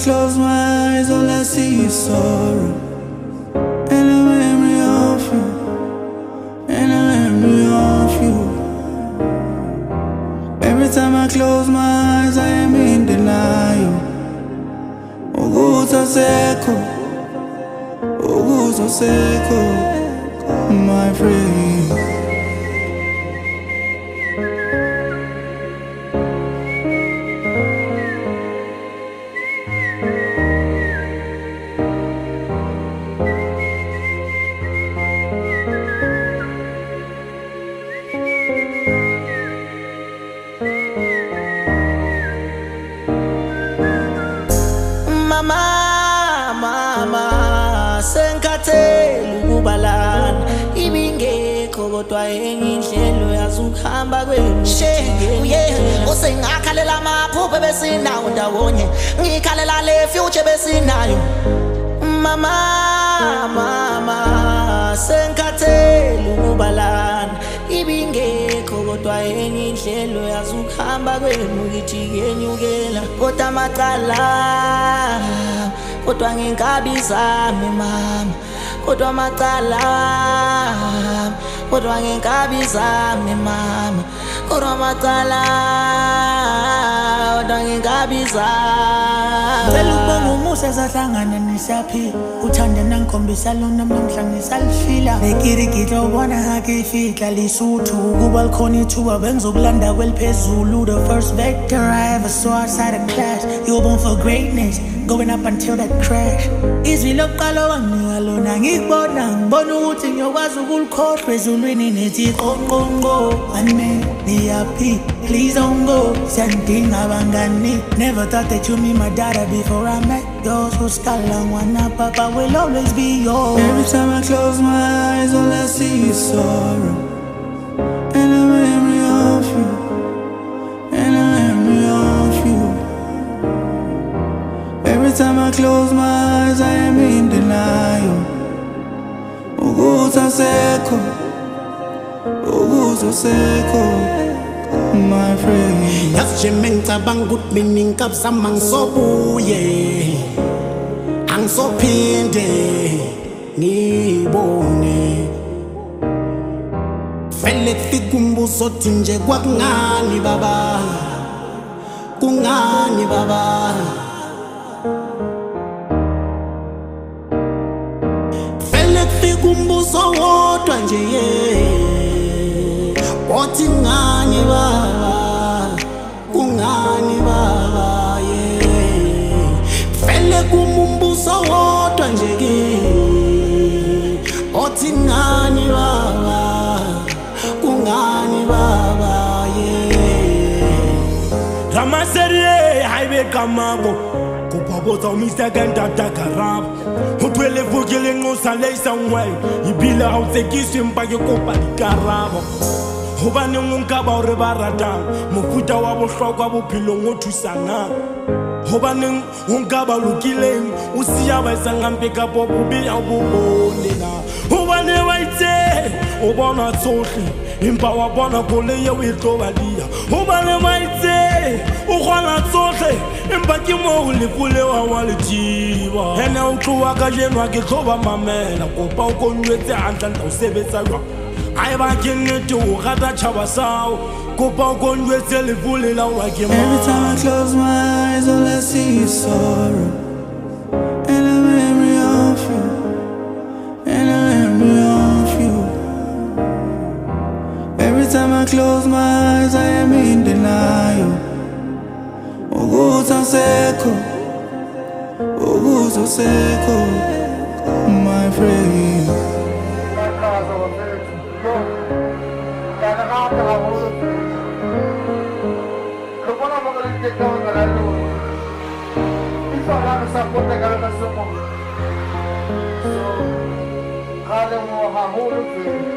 close my eyes, all I see is sorrow. And a memory of you, and a memory of you. Every time I close my eyes, I am in denial. Uguzo seko, uguzo seko, my friend. Mama, senkathela ukubalana ibingekho kodwa enye indlela yazukuhamba kwemsheke usengakhalela amaphupho besinawo ndawonye ngikhalela le future besinayo mama senkathela ukubalana ibingekho kodwa enye indlela yazukuhamba kwemukithi kenyukela kodwa amacala kodwa ngenkabi zami mama kodwa amacala kodwa ngenkabi zami mama kodwa amacala kodwa ngenkabi zami Cela ukubonga umusa sahlangana nisaphi uthanda nangikhombisa lona namhla ngisalifila nekirikitla ubona ngakifihla lisuthu kuba likhona ithuba bengizokulanda kweliphezulu the first vector I ever saw outside of class you were born for greatness going up until that crash izwi lokuqala wanginika lona ngikubona ngibona ukuthi ngiyokwazi ukulikhohlwa ezulwini nethi qonqonqo ane niyapi please don't go sendinga abangani never thought that you mean my daughter before I met yours was kalangwana papa will always be yours. Every time I close my eyes all I see is sorrow and a memory of you and a memory of you. Every time I close my eyes I am in denial. Uguzo seko, uguzo seko, my friend. Yasijementa bangut meaning kapsa mangsobuye angsophinde ngibone Fele fikumbuso tinje kwakungani baba kungani baba Fele fikumbuso wodwa nje Oti ngani baba kungani baba Fele kumumbuso wodwa nje Oti ngani baba kungani baba Ramasere highway kamabo Kupabota Mr. Ganda Dakarab Utwele vugile ngosa leisa ngwai Ibila hautekisi mpake kopa dikarabo Hobane ngokaba o re baratang mofuta wa bohlokwa bophelo ngothusana Hobane ngokaba lokileng o sia ba sangampe ka bobe ya bobone na Hobane wa itse o bona tsohle impa wa bona kole ye o itlobalia Hobane wa itse o gona tsohle impa ke mo le pole wa le jiba ene o tlowa ka jenwa ke tloba mamela kopa o konwetse antla o sebetsa jwa I ba kenete o gata tshaba sao kopa o konwetse le pole la wa ke ma Every time I close my eyes all I see is sorrow and a memory of you and a memory of you. Every time I close my eyes I am in denial. Uguzo seko, uguzo seko, my friend. So,